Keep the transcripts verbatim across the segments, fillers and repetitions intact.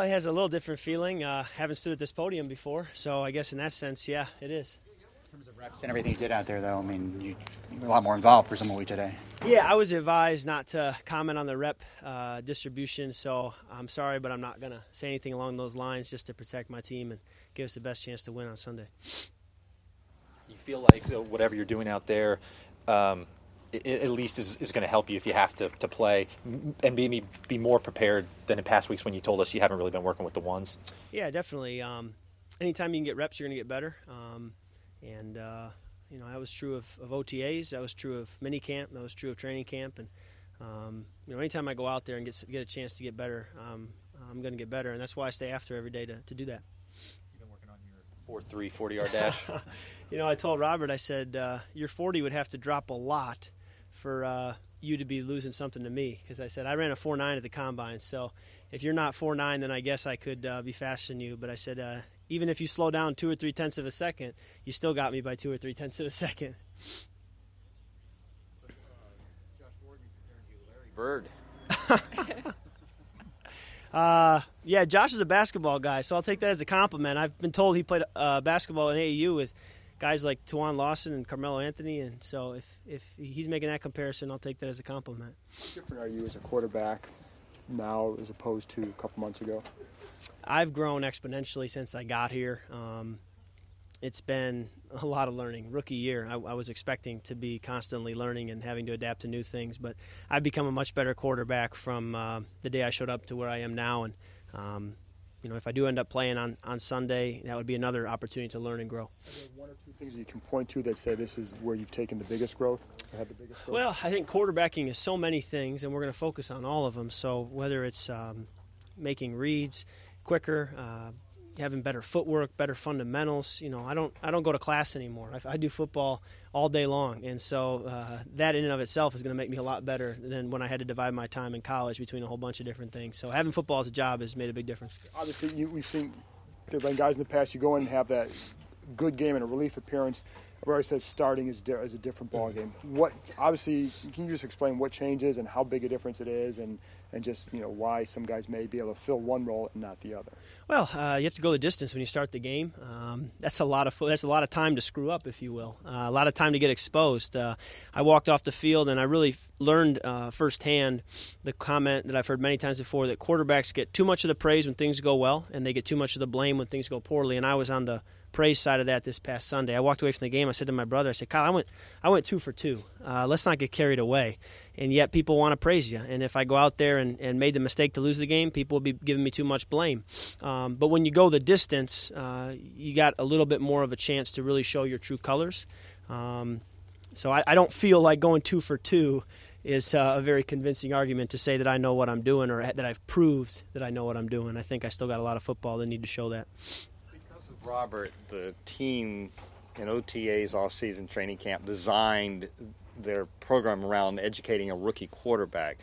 Well, it has a little different feeling. Uh, haven't stood at this podium before, so I guess in that sense, yeah, it is. In terms of reps and everything you did out there, though, I mean, you, you were a lot more involved, presumably, today. Yeah, I was advised not to comment on the rep uh, distribution, so I'm sorry, but I'm not going to say anything along those lines just to protect my team and give us the best chance to win on Sunday. You feel like so whatever you're doing out there um, it, at least is, is going to help you if you have to, to play and be, be more prepared than in past weeks when you told us you haven't really been working with the ones? Yeah, definitely. Um, anytime you can get reps, you're going to get better. Um, And, uh, you know, that was true of, of O T As. That was true of mini camp. That was true of training camp. And, um, you know, anytime I go out there and get get a chance to get better, um, I'm going to get better. And that's why I stay after every day to, to do that. You've been working on your four three forty-yard dash. You know, I told Robert, I said, uh, your forty would have to drop a lot for uh, you to be losing something to me. Because I said, I ran a four nine at the Combine. So if you're not four nine, then I guess I could uh, be faster than you. But I said, uh, even if you slow down two or three tenths of a second, you still got me by two or three tenths of a second. So, uh, Josh Morgan compared you to Larry Bird. uh, yeah, Josh is a basketball guy, so I'll take that as a compliment. I've been told he played uh, basketball in A A U with guys like Tajuan Lawson and Carmelo Anthony, and so if, if he's making that comparison, I'll take that as a compliment. How different are you as a quarterback now as opposed to a couple months ago? I've grown exponentially since I got here. Um, it's been a lot of learning. Rookie year, I, I was expecting to be constantly learning and having to adapt to new things, but I've become a much better quarterback from uh, the day I showed up to where I am now. And um, you know, if I do end up playing on, on Sunday, that would be another opportunity to learn and grow. Are there one or two things you can point to that say this is where you've taken the biggest growth, or had the biggest growth? Well, I think quarterbacking is so many things, and we're going to focus on all of them. So whether it's um, making reads quicker, uh, having better footwork, better fundamentals. You know, I don't I don't go to class anymore. I, I do football all day long, and so uh, that in and of itself is going to make me a lot better than when I had to divide my time in college between a whole bunch of different things. So having football as a job has made a big difference. Obviously, you, we've seen there have been guys in the past. You go in and have that good game and a relief appearance. I've already said starting is, di- is a different ball game. What obviously can you just explain what changes and how big a difference it is, and, and just you know why some guys may be able to fill one role and not the other? Well, uh, you have to go the distance when you start the game. Um, that's a lot of that's a lot of time to screw up, if you will. Uh, a lot of time to get exposed. Uh, I walked off the field and I really learned uh, firsthand the comment that I've heard many times before, that quarterbacks get too much of the praise when things go well, and they get too much of the blame when things go poorly. And I was on the praise side of that this past Sunday. I walked away from the game. I said to my brother, I said, Kyle, I went I went two for two. Uh, let's not get carried away. And yet people want to praise you. And if I go out there and, and made the mistake to lose the game, people will be giving me too much blame. Um, but when you go the distance, uh, you got a little bit more of a chance to really show your true colors. Um, so I, I don't feel like going two for two is uh, a very convincing argument to say that I know what I'm doing, or that I've proved that I know what I'm doing. I think I still got a lot of football that need to show that. Robert, the team in O T As off-season training camp designed their program around educating a rookie quarterback.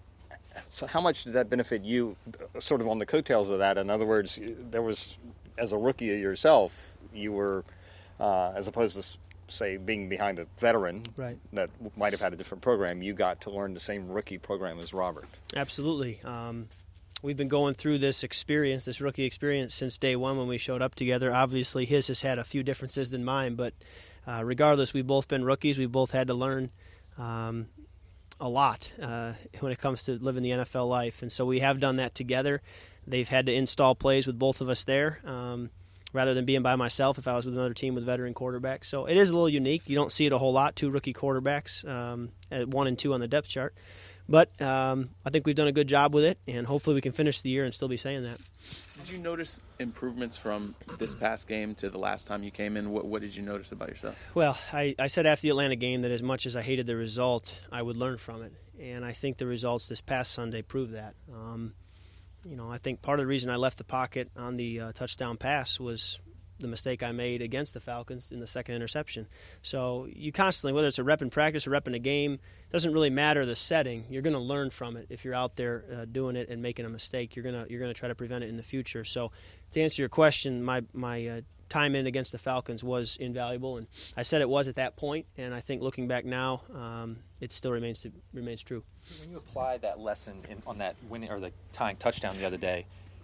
So how much did that benefit you, sort of on the coattails of that? In other words, there was, as a rookie yourself, you were, uh, as opposed to, say, being behind a veteran right. that might have had a different program, you got to learn the same rookie program as Robert. Absolutely. Um, We've been going through this experience, this rookie experience, since day one when we showed up together. Obviously, his has had a few differences than mine, but uh, regardless, we've both been rookies. We've both had to learn um, a lot uh, when it comes to living the N F L life, and so we have done that together. They've had to install plays with both of us there, um, rather than being by myself if I was with another team with veteran quarterbacks. So it is a little unique. You don't see it a whole lot, two rookie quarterbacks, um, at one and two on the depth chart. But um, I think we've done a good job with it, and hopefully we can finish the year and still be saying that. Did you notice improvements from this past game to the last time you came in? What, what did you notice about yourself? Well, I, I said after the Atlanta game that as much as I hated the result, I would learn from it. And I think the results this past Sunday proved that. Um, you know, I think part of the reason I left the pocket on the uh, touchdown pass was the mistake I made against the Falcons in the second interception. So you constantly, whether it's a rep in practice or rep in a game, doesn't really matter the setting. You're going to learn from it if you're out there uh, doing it and making a mistake. You're gonna you're gonna try to prevent it in the future. So to answer your question, my my uh, time in against the Falcons was invaluable, and I said it was at that point. And I think looking back now, um, it still remains to, remains true. When you apply that lesson in, on that winning or the tying touchdown the other day,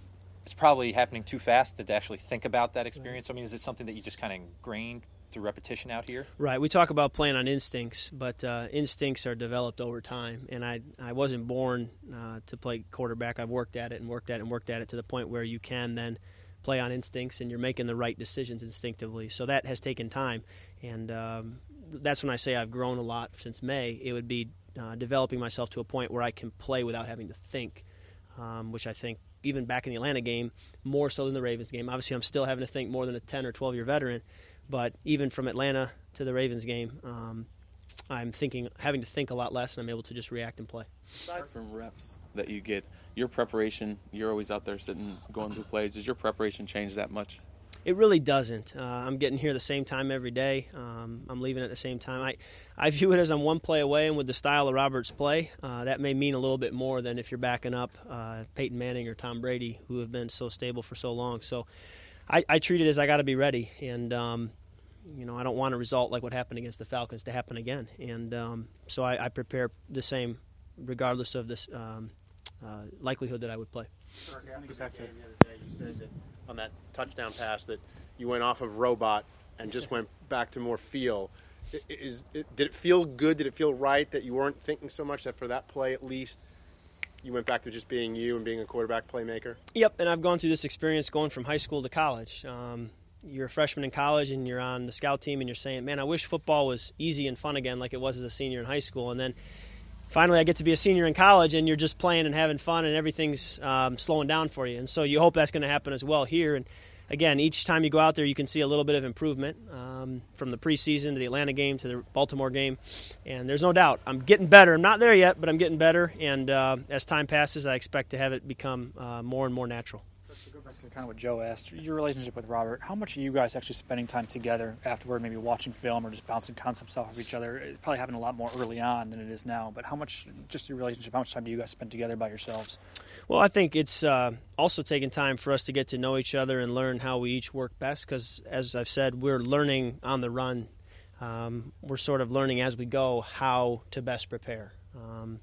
it's probably happening too fast to actually think about that experience. I mean, is it something that you just kind of ingrained through repetition out here? Right. We talk about playing on instincts, but uh, instincts are developed over time. And I I wasn't born uh, to play quarterback. I've worked at it and worked at it and worked at it to the point where you can then play on instincts and you're making the right decisions instinctively. So that has taken time. And um, that's when I say I've grown a lot since May. It would be uh, developing myself to a point where I can play without having to think, um, which I think even back in the Atlanta game, more so than the Ravens game. Obviously, I'm still having to think more than a ten or twelve-year veteran. But even from Atlanta to the Ravens game, um, I'm thinking, having to think a lot less, and I'm able to just react and play. Aside from reps that you get, your preparation, you're always out there sitting, going through plays. Does your preparation change that much? It really doesn't. Uh, I'm getting here the same time every day. Um, I'm leaving at the same time. I, I view it as I'm one play away, and with the style of Robert's play, uh, that may mean a little bit more than if you're backing up uh, Peyton Manning or Tom Brady, who have been so stable for so long. So I, I treat it as I got to be ready, and um, you know I don't want a result like what happened against the Falcons to happen again, and um, so I, I prepare the same regardless of this um, uh, likelihood that I would play. Get back to the other day. You said that on that touchdown pass that you went off of robot and just went back to more feel. Is it, did it feel good? Did it feel right that you weren't thinking so much, that for that play at least you went back to just being you and being a quarterback playmaker? Yep, and I've gone through this experience going from high school to college. Um, you're a freshman in college and you're on the scout team and you're saying, man, I wish football was easy and fun again like it was as a senior in high school. And then finally I get to be a senior in college and you're just playing and having fun and everything's um, slowing down for you. And so you hope that's going to happen as well here. And again, each time you go out there, you can see a little bit of improvement um, from the preseason to the Atlanta game to the Baltimore game. And there's no doubt I'm getting better. I'm not there yet, but I'm getting better. And uh, as time passes, I expect to have it become uh, more and more natural. To go back to kind of what Joe asked, your relationship with Robert, how much are you guys actually spending time together afterward, maybe watching film or just bouncing concepts off of each other? It probably happened a lot more early on than it is now, but how much, just your relationship, how much time do you guys spend together by yourselves? Well, I think it's uh, also taking time for us to get to know each other and learn how we each work best because, as I've said, we're learning on the run. Um, we're sort of learning as we go how to best prepare. Um,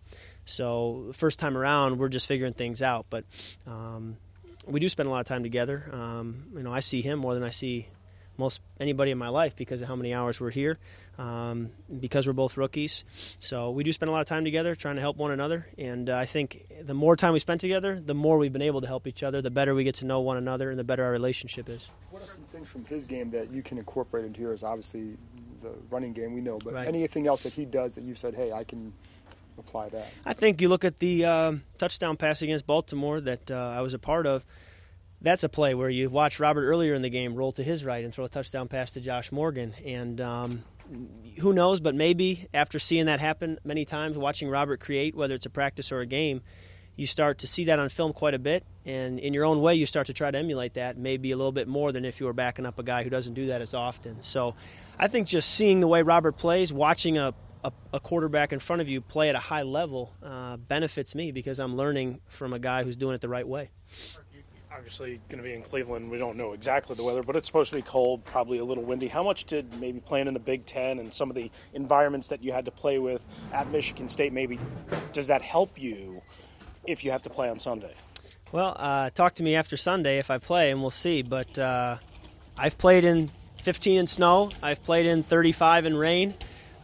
so the first time around, we're just figuring things out, but um, we do spend a lot of time together. Um, you know, I see him more than I see most anybody in my life because of how many hours we're here, um, because we're both rookies. So we do spend a lot of time together trying to help one another. And uh, I think the more time we spend together, the more we've been able to help each other, the better we get to know one another, and the better our relationship is. What are some things from his game that you can incorporate into yours? Obviously, the running game we know, but Right. anything else that he does that you've said, hey, I can apply that? I think you look at the um, touchdown pass against Baltimore that uh, I was a part of. That's a play where you watch Robert earlier in the game roll to his right and throw a touchdown pass to Josh Morgan. And um, who knows, but maybe after seeing that happen many times, watching Robert create, whether it's a practice or a game, you start to see that on film quite a bit. And in your own way, you start to try to emulate that, maybe a little bit more than if you were backing up a guy who doesn't do that as often. So I think just seeing the way Robert plays, watching a A, a quarterback in front of you play at a high level uh, benefits me because I'm learning from a guy who's doing it the right way. Obviously going to be in Cleveland. We don't know exactly the weather, but it's supposed to be cold, probably a little windy. How much did maybe playing in the Big Ten and some of the environments that you had to play with at Michigan State, maybe does that help you if you have to play on Sunday? Well, uh, talk to me after Sunday if I play, and we'll see. But uh, I've played in fifteen in snow. I've played in thirty-five in rain.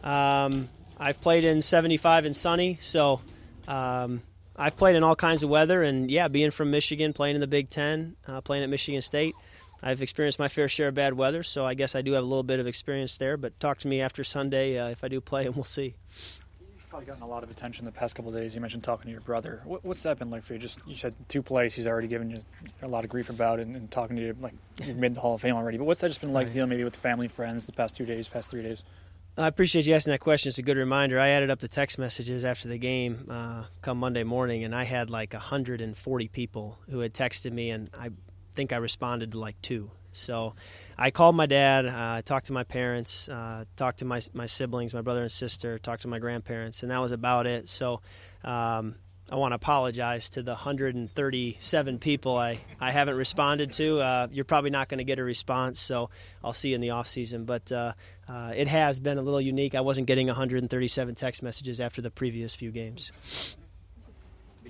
Um, I've played in seventy-five in sunny. So um, I've played in all kinds of weather. And, yeah, being from Michigan, playing in the Big Ten, uh, playing at Michigan State, I've experienced my fair share of bad weather. So I guess I do have a little bit of experience there. But talk to me after Sunday uh, if I do play, and we'll see. You've probably gotten a lot of attention the past couple of days. You mentioned talking to your brother. What, what's that been like for you? Just you said two plays he's already given you a lot of grief about, and, and talking to you like you've made the Hall of Fame already. But what's that just been like Right. dealing maybe with family, friends the past two days, past three days? I appreciate you asking that question. It's a good reminder. I added up the text messages after the game uh, come Monday morning, and I had like one hundred forty people who had texted me, and I think I responded to like two. So I called my dad, uh, talked to my parents, uh, talked to my my siblings, my brother and sister, talked to my grandparents, and that was about it. So um, I want to apologize to the one hundred thirty-seven people I, I haven't responded to. Uh, you're probably not going to get a response, so I'll see you in the off season. But uh, uh, it has been a little unique. I wasn't getting one hundred thirty-seven text messages after the previous few games.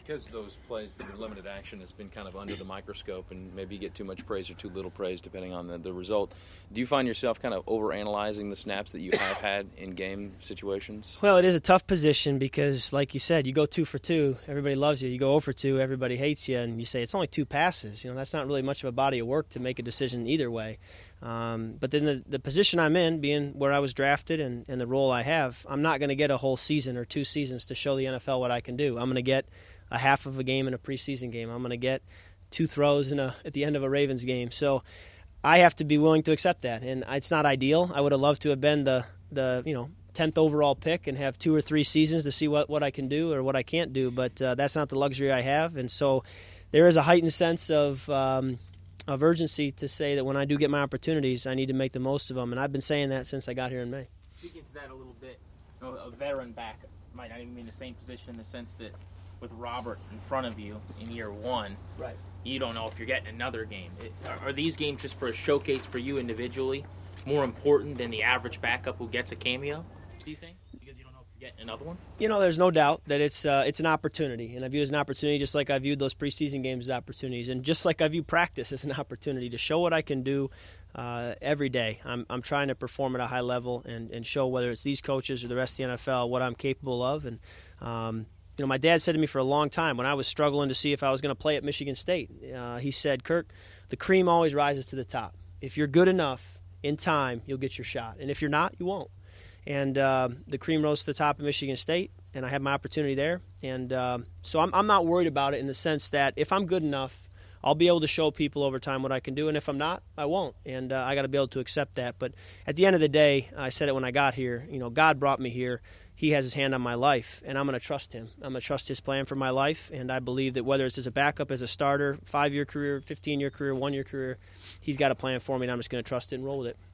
because those plays, the limited action has been kind of under the microscope, and maybe you get too much praise or too little praise depending on the, the result. Do you find yourself kind of overanalyzing the snaps that you have had in game situations? Well, it is a tough position because, like you said, you go two for two, everybody loves you. You go zero for two, everybody hates you, and you say it's only two passes. You know, that's not really much of a body of work to make a decision either way. Um, but then the, the position I'm in, being where I was drafted and, and the role I have, I'm not going to get a whole season or two seasons to show the N F L what I can do. I'm going to get a half of a game in a preseason game. I'm going to get two throws in a, at the end of a Ravens game. So I have to be willing to accept that. And it's not ideal. I would have loved to have been the, the you know, tenth overall pick and have two or three seasons to see what, what I can do or what I can't do. But uh, that's not the luxury I have. And so there is a heightened sense of um, – of urgency to say that when I do get my opportunities, I need to make the most of them. And I've been saying that since I got here in May. Speaking to that a little bit, a veteran back might not even be in the same position in the sense that with Robert in front of you in year one, right? You don't know if you're getting another game. It, are, are these games just for a showcase for you individually more important than the average backup who gets a cameo, do you think? Because you don't know if you're getting another one? You know, there's no doubt that it's uh, it's an opportunity, and I view it as an opportunity just like I viewed those preseason games as opportunities, and just like I view practice as an opportunity to show what I can do uh, every day. I'm I'm trying to perform at a high level and, and show whether it's these coaches or the rest of the N F L what I'm capable of. And um, you know, my dad said to me for a long time when I was struggling to see if I was going to play at Michigan State, uh, he said, "Kirk, the cream always rises to the top. If you're good enough in time, you'll get your shot, and if you're not, you won't." And uh, the cream rose to the top of Michigan State, and I had my opportunity there. And uh, so I'm, I'm not worried about it in the sense that if I'm good enough, I'll be able to show people over time what I can do. And if I'm not, I won't. And uh, I got to be able to accept that. But at the end of the day, I said it when I got here, you know, God brought me here. He has his hand on my life, and I'm going to trust him. I'm going to trust his plan for my life. And I believe that whether it's as a backup, as a starter, five-year career, fifteen-year career, one-year career, he's got a plan for me, and I'm just going to trust it and roll with it.